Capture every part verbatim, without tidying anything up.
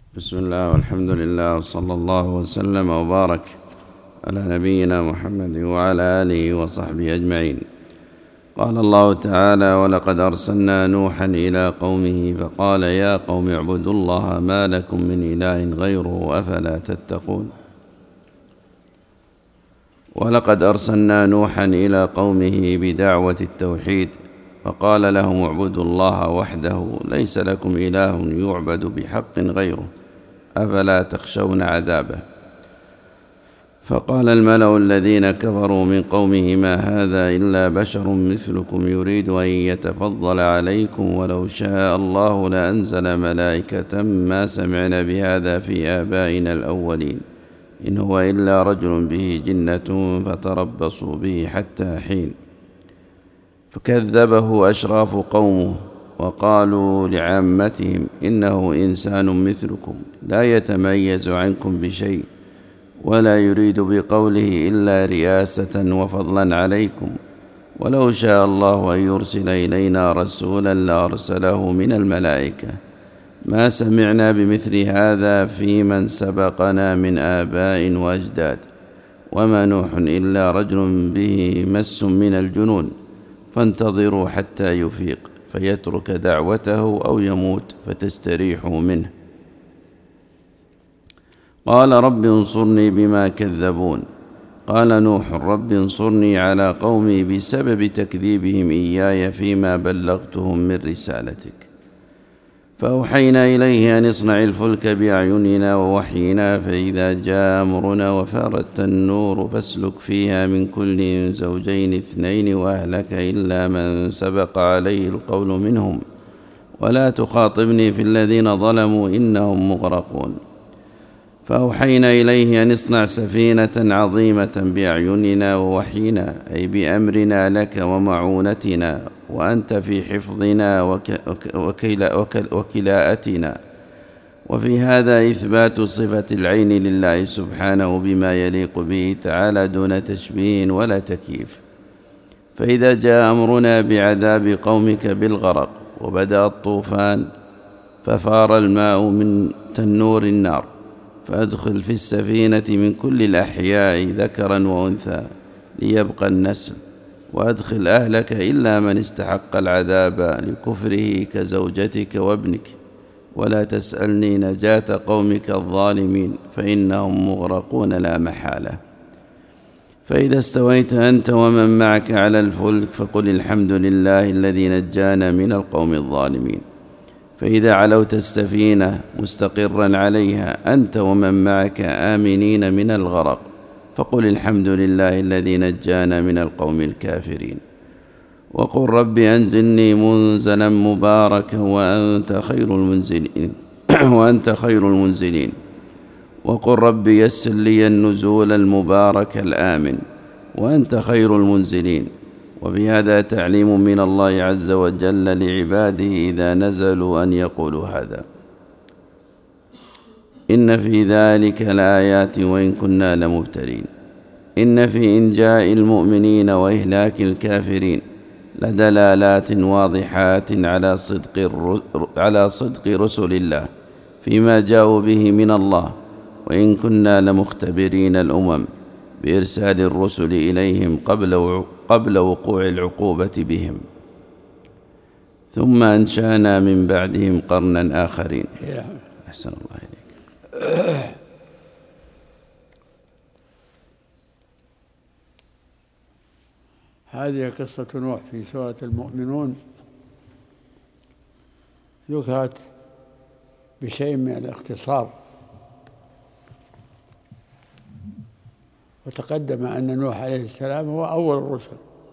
بسم الله والحمد لله وصلى الله وسلم وبارك على نبينا محمد وعلى آله وصحبه أجمعين. قال الله تعالى: ولقد أرسلنا نوحا إلى قومه فقال يا قوم اعبدوا الله ما لكم من إله غيره أفلا تتقون. ولقد أرسلنا نوحا إلى قومه بدعوة التوحيد فقال لهم اعبدوا الله وحده ليس لكم إله يعبد بحق غيره أفلا تخشون عذابه. فقال الملأ الذين كفروا من قومه ما هذا إلا بشر مثلكم يريد أن يتفضل عليكم ولو شاء الله لأنزل ملائكة ما سمعنا بهذا في آبائنا الأولين إن هو إلا رجل به جنة فتربصوا به حتى حين. فكذبه أشراف قومه وقالوا لعامتهم إنه إنسان مثلكم لا يتميز عنكم بشيء ولا يريد بقوله إلا رياسة وفضلا عليكم ولو شاء الله أن يرسل إلينا رسولا لأرسله من الملائكة ما سمعنا بمثل هذا في من سبقنا من آباء وأجداد وما نوح إلا رجل به مس من الجنون فانتظروا حتى يفيق فيترك دعوته أو يموت فتستريحوا منه. قال رب انصرني بما كذبون. قال نوح رب انصرني على قومي بسبب تكذيبهم إياي فيما بلغتهم من رسالتك. فأوحينا إليه أن اصنع الفلك بأعيننا ووحينا فإذا جاء أمرنا وفارت النور فاسلك فيها من كل زوجين اثنين وأهلك إلا من سبق عليه القول منهم ولا تخاطبني في الذين ظلموا إنهم مغرقون. فأوحينا إليه أن اصنع سفينة عظيمة بأعيننا ووحينا أي بأمرنا لك ومعونتنا وأنت في حفظنا وكلا وكلاءتنا. وفي هذا إثبات صفة العين لله سبحانه بما يليق به تعالى دون تشبيه ولا تكييف. فإذا جاء أمرنا بعذاب قومك بالغرق وبدأ الطوفان ففار الماء من تنور النار فأدخل في السفينة من كل الأحياء ذكرا وأنثى ليبقى النسل وأدخل أهلك إلا من استحق العذاب لكفره كزوجتك وابنك ولا تسألني نجاة قومك الظالمين فإنهم مغرقون لا محالة. فإذا استويت أنت ومن معك على الفلك فقل الحمد لله الذي نجانا من القوم الظالمين. فإذا علوت السفينة مستقرا عليها أنت ومن معك آمنين من الغرق فقل الحمد لله الذي نجانا من القوم الكافرين. وقل رب أنزلني منزلا مباركا وأنت خير المنزلين وأنت خير المنزلين. وقل رب يسر لي النزول المبارك الآمن وأنت خير المنزلين. وفي هذا تعليم من الله عز وجل لعباده إذا نزلوا أن يقولوا هذا. إن في ذلك لآيات وإن كنا لمبتلين. إن في إنجاء المؤمنين وإهلاك الكافرين لدلالات واضحات على صدق على صدق رسل الله فيما جاءوا به من الله وإن كنا لمختبرين الأمم بإرسال الرسل إليهم قبل قبل وقوع العقوبة بهم ثم أنشأنا من بعدهم قرنا آخرين. أحسن الله إليك. هذه قصة نوح في سورة المؤمنون ذكرت بشيء من الاختصار. وتقدم أن نوح عليه السلام هو أول الرسل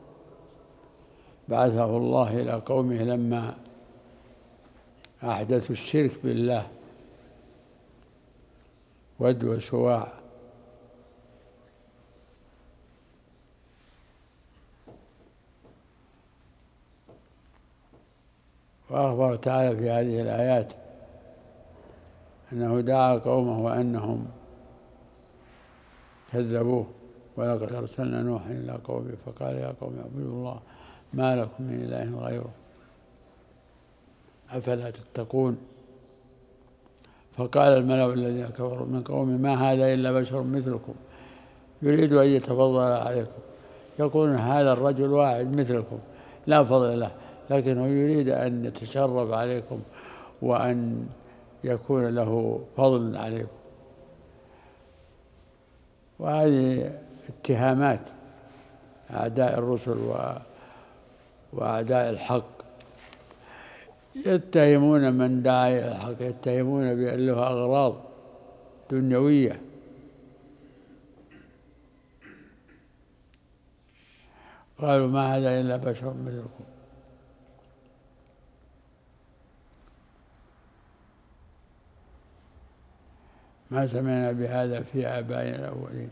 بعثه الله إلى قومه لما أحدثوا الشرك بالله ود وسواع وأخبر تعالى في هذه الآيات أنه دعا قومه وأنهم كذبوه. ولقد أرسلنا نوحا إلى قومه فقال يا قوم اعبدوا الله ما لكم من إله غيره أفلا تتقون. فقال الملأ الذين كفروا من قومه ما هذا إلا بشر مثلكم يريد أن يتفضل عليكم، يقولون هذا الرجل واحد مثلكم لا فضل له، لكنه يريد أن يتشرف عليكم وأن يكون له فضل عليكم. وهذه اتهامات أعداء الرسل وأعداء الحق، يتهمون من دعا إلى الحق، يتهمون بأن له أغراض دنيوية. قالوا ما هذا إلا بشر مثلكم. ما سمعنا بهذا في آبائنا الأولين.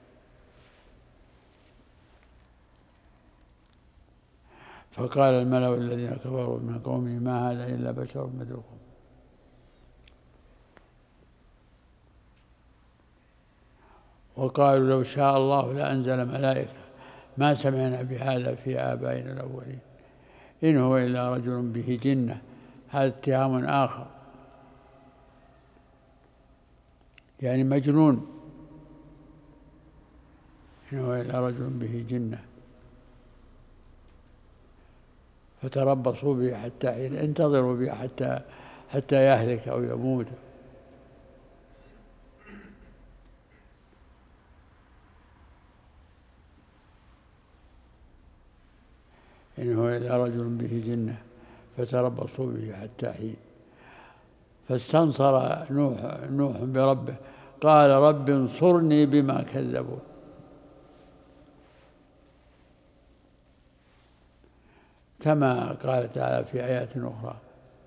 فقال الملأ الذين كفروا من قومه ما هذا إلا بشر مثلكم. وقالوا لو شاء الله لأنزل ملائكة ما سمعنا بهذا في آبائنا الأولين إن هو إلا رجل به جنة. هذا اتهام آخر، يعني مجنون، إن هو إلا رجل به جنة فتربصوا به حتى حين، انتظروا به حتى حتى يهلك أو يموت. إن هو إلا رجل به جنة فتربصوا به حتى حين. فاستنصر نوح, نوح بربه قال رب انصرني بما كذبون. كما قال تعالى في آيات أخرى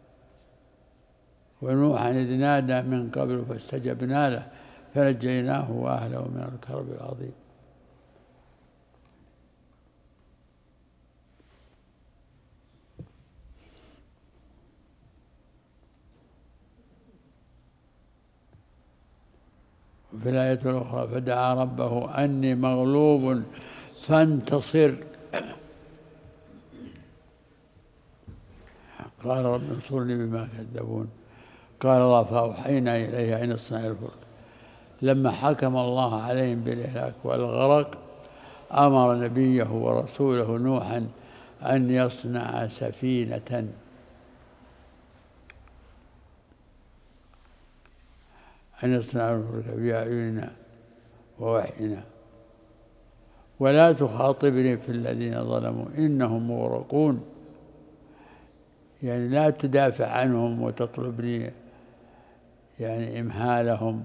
ونوحا إذ نادى من قبل فاستجبنا له فنجيناه وأهله من الكرب العظيم. وفي الآية الأخرى فدعا ربه أني مغلوب فانتصر قال رب انصرني بما كذبون. قال الله فأوحينا إليه أن اصنع الفلك. لما حكم الله عليهم بالإهلاك والغرق أمر نبيه ورسوله نوحا أن يصنع سفينة أن يصنع الفلك بأعيننا ووحينا ولا تخاطبني في الذين ظلموا إنهم مغرقون. يعني لا تدافع عنهم وتطلبني يعني إمهالهم،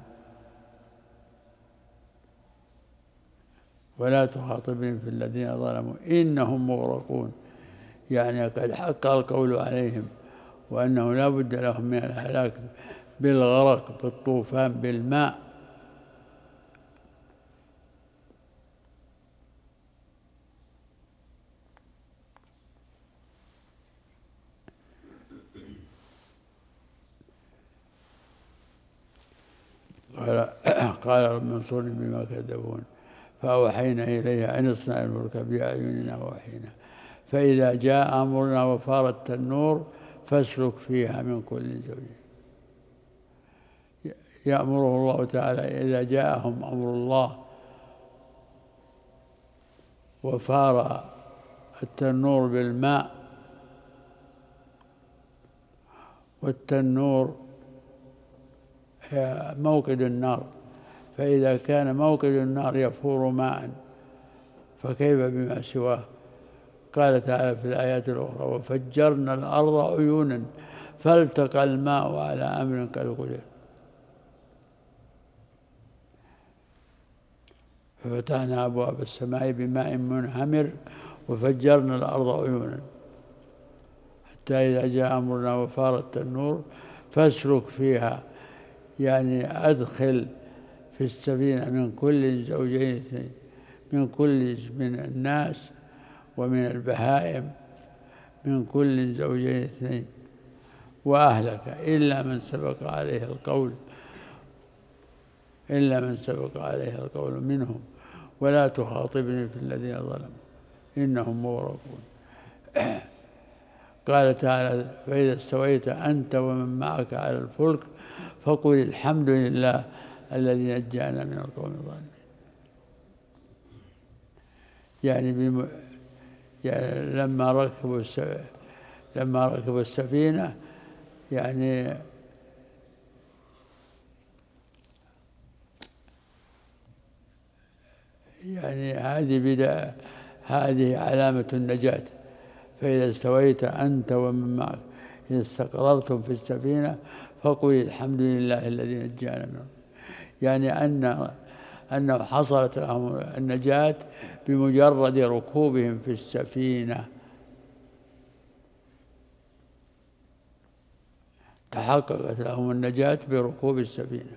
ولا تخاطبني في الذين ظلموا إنهم مغرقون، يعني قد حق القول عليهم وأنه لا بد لهم من الهلاك بالغرق بالطوفان بالماء. قال قال رب انصرني بما كذبون فأوحينا إليه أن اصنع الفلك بأعيننا ووحينا فإذا جاء أمرنا وفارت النور فاسلك فيها من كل زوجين. يأمره الله تعالى إذا جاءهم أمر الله وفار التنور بالماء، والتنور موقد النار، فإذا كان موقد النار يفور ماء فكيف بما سواه. قال تعالى في الآيات الأخرى وفجرنا الأرض عيونا فالتقى الماء على أمر قد قدر ففتحنا أبواب السماء بماء منهمر وفجرنا الأرض عيونا حتى إذا جاء أمرنا وفارت النور فاسلك فيها، يعني أدخل في السفينة من كل زوجين اثنين، من كل من الناس ومن البهائم من كل زوجين اثنين وأهلك إلا من سبق عليه القول إلا من سبق عليه القول منهم ولا تخاطبني في الذين ظلموا إنهم مغرقون. قال تعالى فإذا استويت أنت ومن معك على الفلك فقل الحمد لله الذي نجانا من القوم الظالمين. يعني, بم... يعني لما ركبوا الس... لما ركبوا السفينة يعني يعني هذه بداية، هذه علامة النجاة. فإذا استويت أنت ومن معك إذا استقررتم في السفينة فقل الحمد لله الذي نجانا منه. يعني أن أنه حصلت لهم النجاة بمجرد ركوبهم في السفينة، تحققت لهم النجاة بركوب السفينة.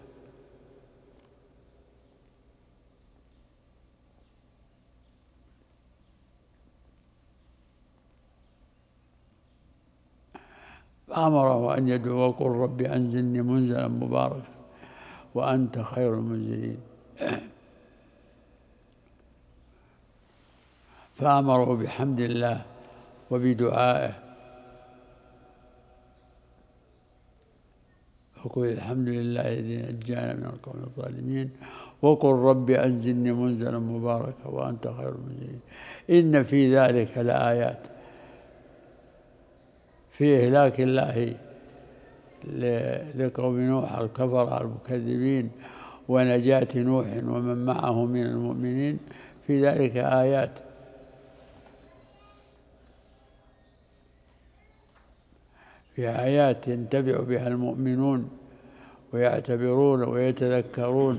فأمره أن يدعو وقل رب أنزلني منزلا مباركا وأنت خير المنزلين. فأمره بحمد الله وبدعائه، فقل الحمد لله الذي نجانا من القوم الظالمين وقل رب أنزلني منزلا مباركا وأنت خير المنزلين. إن في ذلك لآيات في إهلاك الله لقوم نوح الكفرة المكذبين ونجاة نوح ومن معه من المؤمنين، في ذلك آيات. في آيات ينتفع بها المؤمنون ويعتبرون ويتذكرون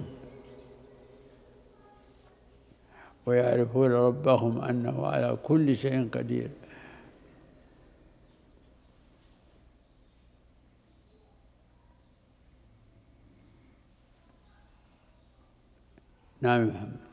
ويعرفون ربهم أنه على كل شيء قدير. نعم محمد.